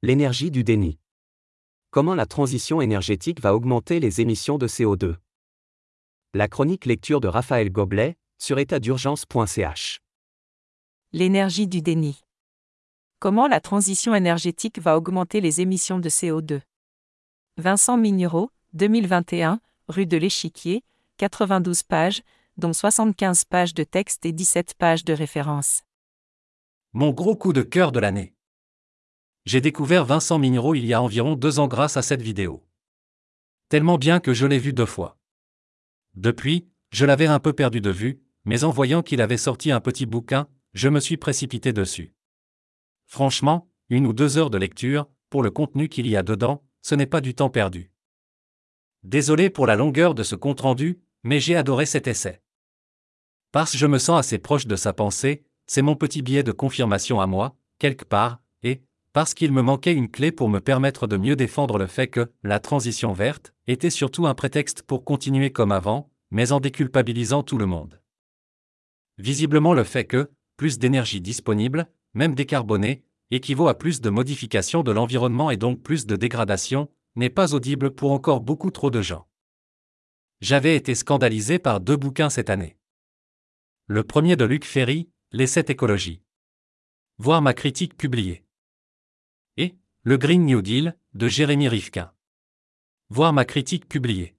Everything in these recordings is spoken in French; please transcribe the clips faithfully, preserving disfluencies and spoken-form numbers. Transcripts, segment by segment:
L'énergie du déni. Comment la transition énergétique va augmenter les émissions de C O deux? La chronique lecture de Raphaël Goblet, sur état d'urgence point c h. L'énergie du déni. Comment la transition énergétique va augmenter les émissions de C O deux? Vincent Mignereau, deux mille vingt et un, rue de l'Échiquier, quatre-vingt-douze pages, dont soixante-quinze pages de texte et dix-sept pages de références. Mon gros coup de cœur de l'année. J'ai découvert Vincent Mignereau il y a environ deux ans grâce à cette vidéo. Tellement bien que je l'ai vu deux fois. Depuis, je l'avais un peu perdu de vue, mais en voyant qu'il avait sorti un petit bouquin, je me suis précipité dessus. Franchement, une ou deux heures de lecture, pour le contenu qu'il y a dedans, ce n'est pas du temps perdu. Désolé pour la longueur de ce compte-rendu, mais j'ai adoré cet essai. Parce que je me sens assez proche de sa pensée, c'est mon petit billet de confirmation à moi, quelque part, et, parce qu'il me manquait une clé pour me permettre de mieux défendre le fait que la transition verte était surtout un prétexte pour continuer comme avant, mais en déculpabilisant tout le monde. Visiblement le fait que plus d'énergie disponible, même décarbonée, équivaut à plus de modification de l'environnement et donc plus de dégradation, n'est pas audible pour encore beaucoup trop de gens. J'avais été scandalisé par deux bouquins cette année. Le premier de Luc Ferry, Les sept écologies. Voir ma critique publiée. Et le Green New Deal, de Jérémy Rifkin. Voir ma critique publiée.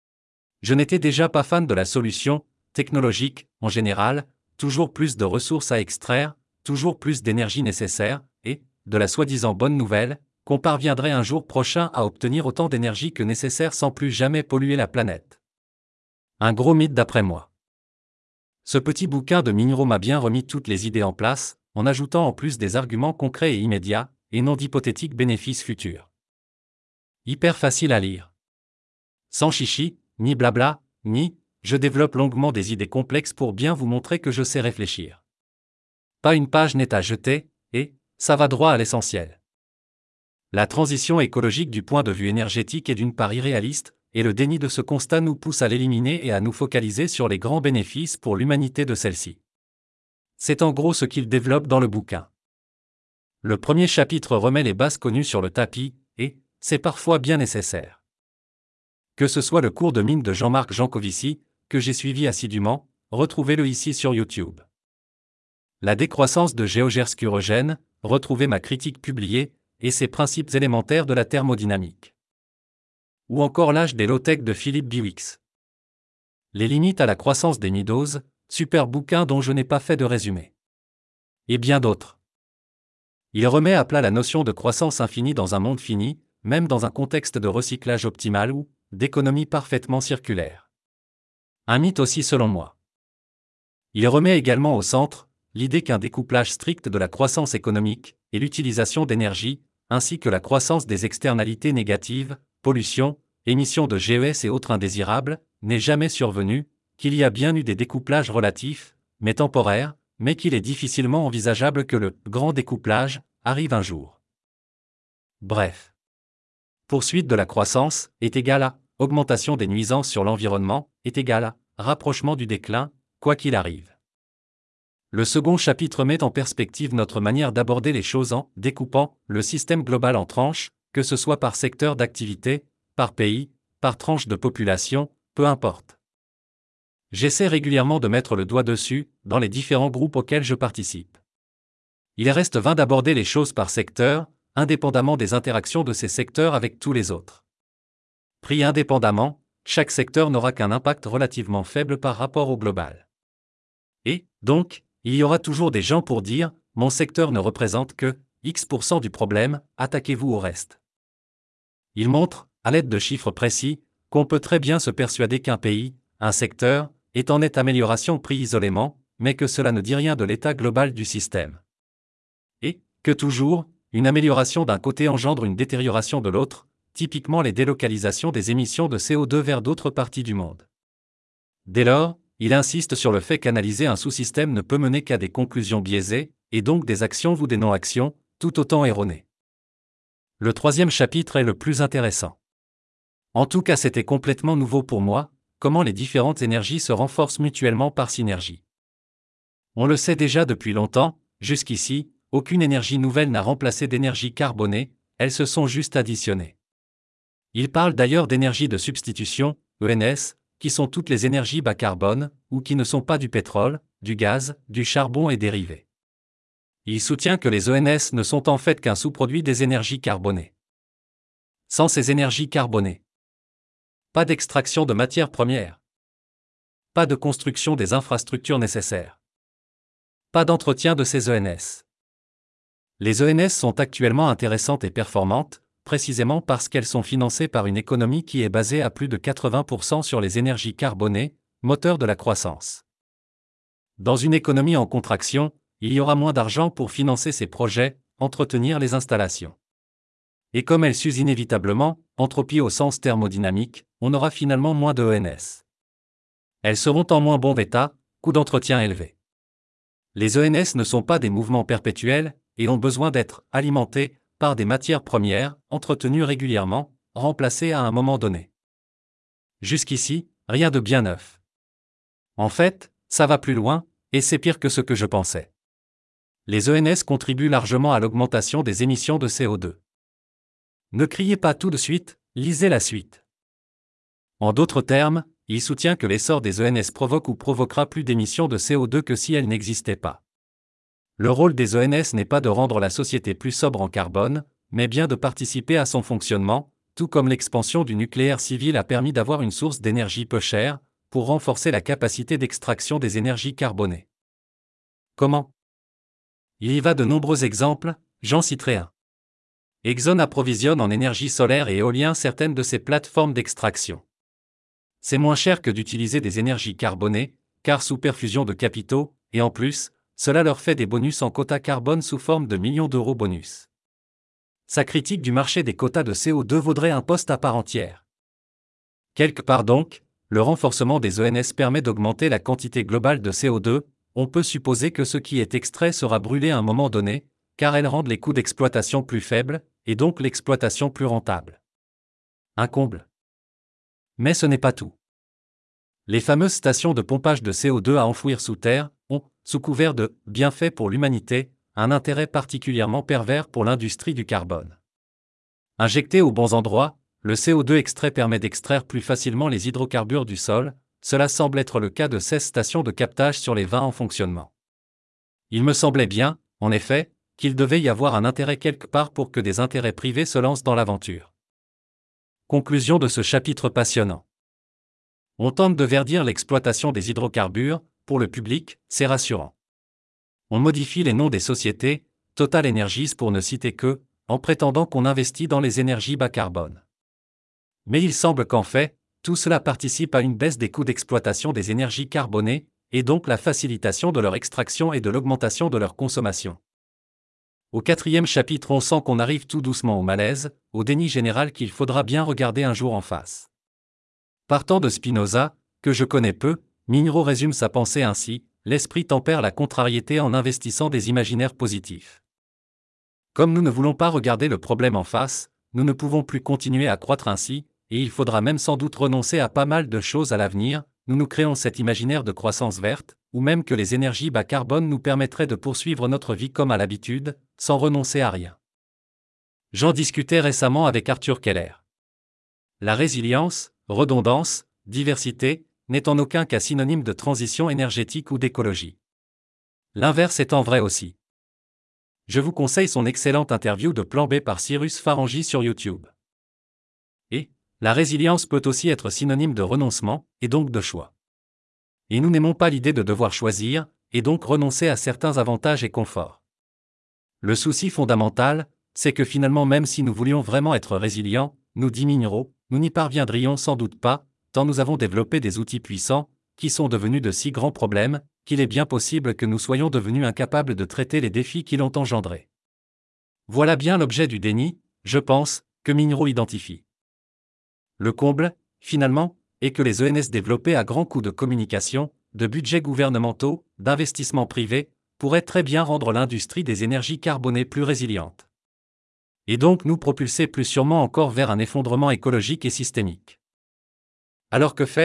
Je n'étais déjà pas fan de la solution technologique, en général, toujours plus de ressources à extraire, toujours plus d'énergie nécessaire, et de la soi-disant bonne nouvelle, qu'on parviendrait un jour prochain à obtenir autant d'énergie que nécessaire sans plus jamais polluer la planète. Un gros mythe d'après moi. Ce petit bouquin de Mignereau m'a bien remis toutes les idées en place, en ajoutant en plus des arguments concrets et immédiats, et non d'hypothétiques bénéfices futurs. Hyper facile à lire. Sans chichi, ni blabla, ni « je développe longuement des idées complexes pour bien vous montrer que je sais réfléchir ». Pas une page n'est à jeter, et ça va droit à l'essentiel. La transition écologique du point de vue énergétique est d'une part irréaliste, et le déni de ce constat nous pousse à l'éliminer et à nous focaliser sur les grands bénéfices pour l'humanité de celle-ci. C'est en gros ce qu'il développe dans le bouquin. Le premier chapitre remet les bases connues sur le tapis, et c'est parfois bien nécessaire. Que ce soit le cours de mine de Jean-Marc Jancovici, que j'ai suivi assidûment, retrouvez-le ici sur YouTube. La décroissance de Georges Kurogen, retrouvez ma critique publiée, et ses principes élémentaires de la thermodynamique. Ou encore l'âge des low-tech de Philippe Biwix. Les limites à la croissance des midoses, super bouquin dont je n'ai pas fait de résumé. Et bien d'autres. Il remet à plat la notion de croissance infinie dans un monde fini, même dans un contexte de recyclage optimal ou d'économie parfaitement circulaire. Un mythe aussi selon moi. Il remet également au centre l'idée qu'un découplage strict de la croissance économique et l'utilisation d'énergie, ainsi que la croissance des externalités négatives, pollution, émissions de G E S et autres indésirables, n'est jamais survenu, qu'il y a bien eu des découplages relatifs, mais temporaires, mais qu'il est difficilement envisageable que le « grand découplage » arrive un jour. Bref. Poursuite de la croissance est égale à augmentation des nuisances sur l'environnement est égale à rapprochement du déclin, quoi qu'il arrive. Le second chapitre met en perspective notre manière d'aborder les choses en découpant le système global en tranches, que ce soit par secteur d'activité, par pays, par tranche de population, peu importe. J'essaie régulièrement de mettre le doigt dessus, dans les différents groupes auxquels je participe. Il reste vain d'aborder les choses par secteur, indépendamment des interactions de ces secteurs avec tous les autres. Pris indépendamment, chaque secteur n'aura qu'un impact relativement faible par rapport au global. Et, donc, il y aura toujours des gens pour dire « mon secteur ne représente que X pour cent du problème, attaquez-vous au reste ». Il montre, à l'aide de chiffres précis, qu'on peut très bien se persuader qu'un pays, un secteur, est en nette amélioration pris isolément, mais que cela ne dit rien de l'état global du système. Et que toujours, une amélioration d'un côté engendre une détérioration de l'autre, typiquement les délocalisations des émissions de C O deux vers d'autres parties du monde. Dès lors, il insiste sur le fait qu'analyser un sous-système ne peut mener qu'à des conclusions biaisées, et donc des actions ou des non-actions, tout autant erronées. Le troisième chapitre est le plus intéressant. En tout cas, c'était complètement nouveau pour moi, comment les différentes énergies se renforcent mutuellement par synergie. On le sait déjà depuis longtemps, jusqu'ici, aucune énergie nouvelle n'a remplacé d'énergie carbonée, elles se sont juste additionnées. Il parle d'ailleurs d'énergie de substitution, E N S, qui sont toutes les énergies bas carbone, ou qui ne sont pas du pétrole, du gaz, du charbon et dérivés. Il soutient que les E N S ne sont en fait qu'un sous-produit des énergies carbonées. Sans ces énergies carbonées, pas d'extraction de matières premières, pas de construction des infrastructures nécessaires, pas d'entretien de ces E N S. Les E N S sont actuellement intéressantes et performantes, précisément parce qu'elles sont financées par une économie qui est basée à plus de quatre-vingts pour cent sur les énergies carbonées, moteur de la croissance. Dans une économie en contraction, il y aura moins d'argent pour financer ces projets, entretenir les installations. Et comme elles s'usent inévitablement, entropie au sens thermodynamique, on aura finalement moins de E N S. Elles seront en moins bon état, coût d'entretien élevé. Les E N S ne sont pas des mouvements perpétuels, et ont besoin d'être alimentés par des matières premières, entretenues régulièrement, remplacées à un moment donné. Jusqu'ici, rien de bien neuf. En fait, ça va plus loin, et c'est pire que ce que je pensais. Les E N S contribuent largement à l'augmentation des émissions de C O deux. Ne criez pas tout de suite, lisez la suite. En d'autres termes, il soutient que l'essor des E N S provoque ou provoquera plus d'émissions de C O deux que si elles n'existaient pas. Le rôle des E N S n'est pas de rendre la société plus sobre en carbone, mais bien de participer à son fonctionnement, tout comme l'expansion du nucléaire civil a permis d'avoir une source d'énergie peu chère, pour renforcer la capacité d'extraction des énergies carbonées. Comment ? Il y va de nombreux exemples, j'en citerai un. Exxon approvisionne en énergie solaire et éolien certaines de ses plateformes d'extraction. C'est moins cher que d'utiliser des énergies carbonées, car sous perfusion de capitaux, et en plus, cela leur fait des bonus en quotas carbone sous forme de millions d'euros bonus. Sa critique du marché des quotas de C O deux vaudrait un poste à part entière. Quelque part donc, le renforcement des E N S permet d'augmenter la quantité globale de C O deux, on peut supposer que ce qui est extrait sera brûlé à un moment donné, car elles rendent les coûts d'exploitation plus faibles, et donc l'exploitation plus rentable. Un comble. Mais ce n'est pas tout. Les fameuses stations de pompage de C O deux à enfouir sous terre ont, sous couvert de « bienfaits pour l'humanité », un intérêt particulièrement pervers pour l'industrie du carbone. Injecté aux bons endroits, le C O deux extrait permet d'extraire plus facilement les hydrocarbures du sol, cela semble être le cas de seize stations de captage sur les vingt en fonctionnement. Il me semblait bien, en effet, qu'il devait y avoir un intérêt quelque part pour que des intérêts privés se lancent dans l'aventure. Conclusion de ce chapitre passionnant. On tente de verdir l'exploitation des hydrocarbures, pour le public, c'est rassurant. On modifie les noms des sociétés, Total Energies pour ne citer que, en prétendant qu'on investit dans les énergies bas carbone. Mais il semble qu'en fait, tout cela participe à une baisse des coûts d'exploitation des énergies carbonées, et donc la facilitation de leur extraction et de l'augmentation de leur consommation. Au quatrième chapitre, on sent qu'on arrive tout doucement au malaise, au déni général qu'il faudra bien regarder un jour en face. Partant de Spinoza, que je connais peu, Minero résume sa pensée ainsi: l'esprit tempère la contrariété en investissant des imaginaires positifs. Comme nous ne voulons pas regarder le problème en face, nous ne pouvons plus continuer à croître ainsi, et il faudra même sans doute renoncer à pas mal de choses à l'avenir. Nous nous créons cet imaginaire de croissance verte, ou même que les énergies bas carbone nous permettraient de poursuivre notre vie comme à l'habitude, sans renoncer à rien. J'en discutais récemment avec Arthur Keller. La résilience, redondance, diversité, n'est en aucun cas synonyme de transition énergétique ou d'écologie. L'inverse étant vrai aussi. Je vous conseille son excellente interview de Plan B par Cyrus Farangi sur YouTube. Et, la résilience peut aussi être synonyme de renoncement, et donc de choix. Et nous n'aimons pas l'idée de devoir choisir, et donc renoncer à certains avantages et conforts. Le souci fondamental, c'est que finalement même si nous voulions vraiment être résilients, nous dit Minero, nous n'y parviendrions sans doute pas, tant nous avons développé des outils puissants, qui sont devenus de si grands problèmes, qu'il est bien possible que nous soyons devenus incapables de traiter les défis qui l'ont engendré. Voilà bien l'objet du déni, je pense, que Minero identifie. Le comble, finalement, est que les E N S développés à grands coûts de communication, de budgets gouvernementaux, d'investissements privés, pourraient très bien rendre l'industrie des énergies carbonées plus résiliente. Et donc nous propulser plus sûrement encore vers un effondrement écologique et systémique. Alors que faire ?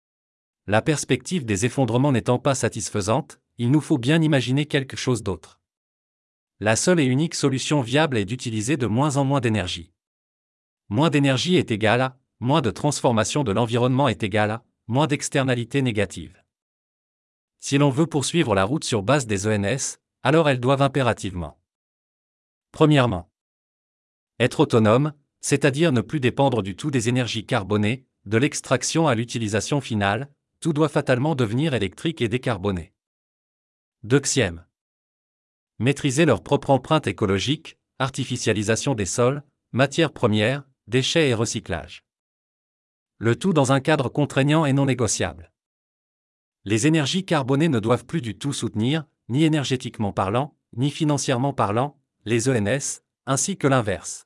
La perspective des effondrements n'étant pas satisfaisante, il nous faut bien imaginer quelque chose d'autre. la seule et unique solution viable est d'utiliser de moins en moins d'énergie. Moins d'énergie est égal à moins de transformation de l'environnement est égal à moins d'externalités négatives. Si l'on veut poursuivre la route sur base des E N S, alors elles doivent impérativement. Premièrement, être autonome, c'est-à-dire ne plus dépendre du tout des énergies carbonées, de l'extraction à l'utilisation finale, tout doit fatalement devenir électrique et décarboné. Deuxième, maîtriser leur propre empreinte écologique, artificialisation des sols, matières premières, déchets et recyclage. Le tout dans un cadre contraignant et non négociable. Les énergies carbonées ne doivent plus du tout soutenir, ni énergétiquement parlant, ni financièrement parlant, les E N S, ainsi que l'inverse.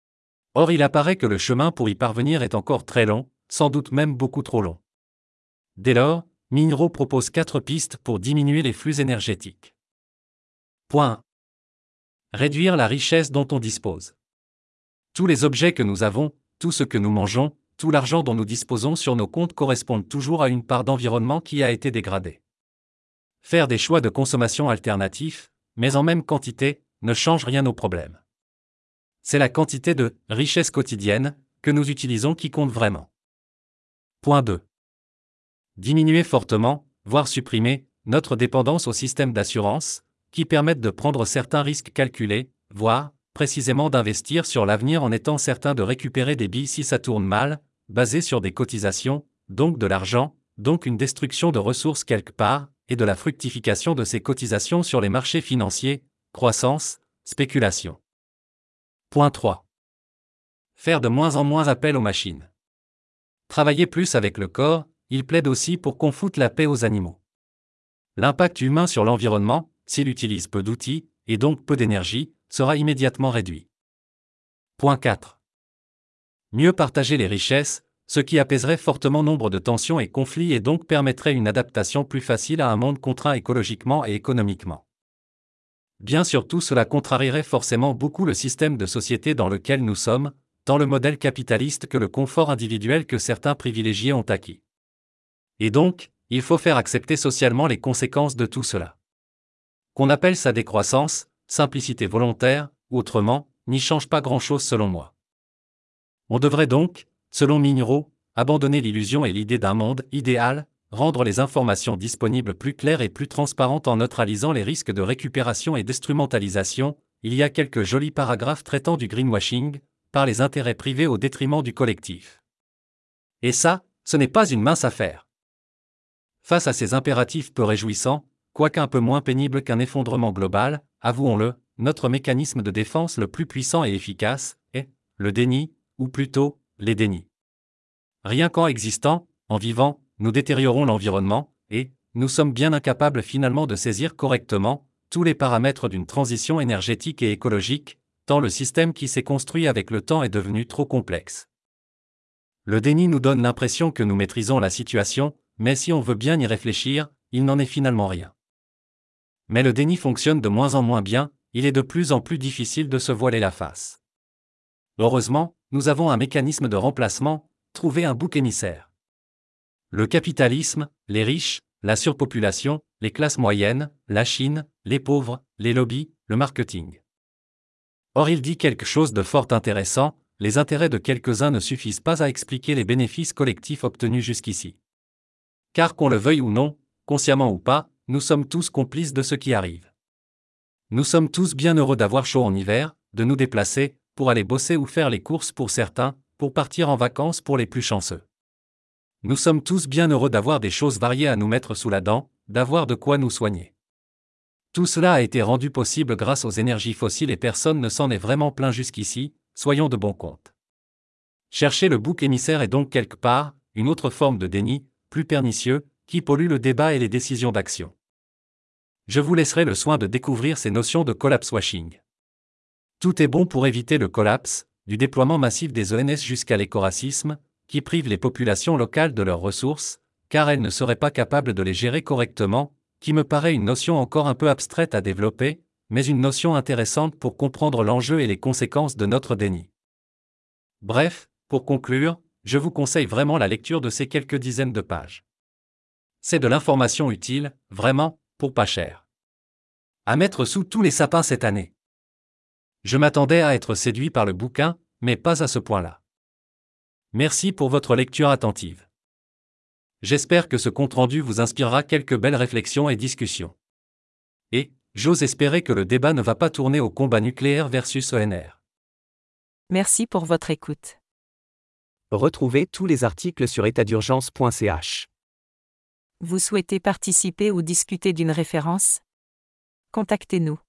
Or il apparaît que le chemin pour y parvenir est encore très long, sans doute même beaucoup trop long. Dès lors, Minro propose quatre pistes pour diminuer les flux énergétiques. Point un. Réduire la richesse dont on dispose. Tous les objets que nous avons, tout ce que nous mangeons, tout l'argent dont nous disposons sur nos comptes correspondent toujours à une part d'environnement qui a été dégradée. Faire des choix de consommation alternatifs, mais en même quantité, ne change rien au problème. C'est la quantité de « richesse quotidienne » que nous utilisons qui compte vraiment. Point deux. Diminuer fortement, voire supprimer, notre dépendance aux systèmes d'assurance, qui permettent de prendre certains risques calculés, voire, précisément d'investir sur l'avenir en étant certain de récupérer des billes si ça tourne mal, basés sur des cotisations, donc de l'argent, donc une destruction de ressources quelque part, et de la fructification de ces cotisations sur les marchés financiers, croissance, spéculation. Point trois. Faire de moins en moins appel aux machines. Travailler plus avec le corps, il plaide aussi pour qu'on foute la paix aux animaux. L'impact humain sur l'environnement, s'il utilise peu d'outils, et donc peu d'énergie, sera immédiatement réduit. Point quatre. Mieux partager les richesses, ce qui apaiserait fortement nombre de tensions et conflits et donc permettrait une adaptation plus facile à un monde contraint écologiquement et économiquement. Bien sûr, tout cela contrarierait forcément beaucoup le système de société dans lequel nous sommes, tant le modèle capitaliste que le confort individuel que certains privilégiés ont acquis. Et donc, il faut faire accepter socialement les conséquences de tout cela. Qu'on appelle ça décroissance, simplicité volontaire, ou autrement, n'y change pas grand-chose selon moi. On devrait donc, selon Minro, abandonner l'illusion et l'idée d'un monde idéal, rendre les informations disponibles plus claires et plus transparentes en neutralisant les risques de récupération et d'instrumentalisation. Il y a quelques jolis paragraphes traitant du greenwashing, par les intérêts privés au détriment du collectif. Et ça, ce n'est pas une mince affaire. Face à ces impératifs peu réjouissants, quoique un peu moins pénibles qu'un effondrement global, avouons-le, notre mécanisme de défense le plus puissant et efficace est le déni, ou plutôt, les dénis. Rien qu'en existant, en vivant, nous détériorons l'environnement, et nous sommes bien incapables finalement de saisir correctement tous les paramètres d'une transition énergétique et écologique, tant le système qui s'est construit avec le temps est devenu trop complexe. Le déni nous donne l'impression que nous maîtrisons la situation, mais si on veut bien y réfléchir, il n'en est finalement rien. Mais le déni fonctionne de moins en moins bien, il est de plus en plus difficile de se voiler la face. Heureusement, nous avons un mécanisme de remplacement, trouver un bouc émissaire. Le capitalisme, les riches, la surpopulation, les classes moyennes, la Chine, les pauvres, les lobbies, le marketing. Or il dit quelque chose de fort intéressant, les intérêts de quelques-uns ne suffisent pas à expliquer les bénéfices collectifs obtenus jusqu'ici. Car qu'on le veuille ou non, consciemment ou pas, nous sommes tous complices de ce qui arrive. Nous sommes tous bien heureux d'avoir chaud en hiver, de nous déplacer, pour aller bosser ou faire les courses pour certains, pour partir en vacances pour les plus chanceux. Nous sommes tous bien heureux d'avoir des choses variées à nous mettre sous la dent, d'avoir de quoi nous soigner. Tout cela a été rendu possible grâce aux énergies fossiles et personne ne s'en est vraiment plaint jusqu'ici, soyons de bon compte. Chercher le bouc émissaire est donc quelque part, une autre forme de déni, plus pernicieux, qui pollue le débat et les décisions d'action. Je vous laisserai le soin de découvrir ces notions de collapse washing. Tout est bon pour éviter le collapse, du déploiement massif des E N S jusqu'à l'écoracisme, qui prive les populations locales de leurs ressources, car elles ne seraient pas capables de les gérer correctement, qui me paraît une notion encore un peu abstraite à développer, mais une notion intéressante pour comprendre l'enjeu et les conséquences de notre déni. Bref, pour conclure, je vous conseille vraiment la lecture de ces quelques dizaines de pages. C'est de l'information utile, vraiment, pour pas cher. À mettre sous tous les sapins cette année. Je m'attendais à être séduit par le bouquin, mais pas à ce point-là. Merci pour votre lecture attentive. J'espère que ce compte-rendu vous inspirera quelques belles réflexions et discussions. Et, j'ose espérer que le débat ne va pas tourner au combat nucléaire versus O N R. Merci pour votre écoute. Retrouvez tous les articles sur état d'urgence point c h. Vous souhaitez participer ou discuter d'une référence ? Contactez-nous.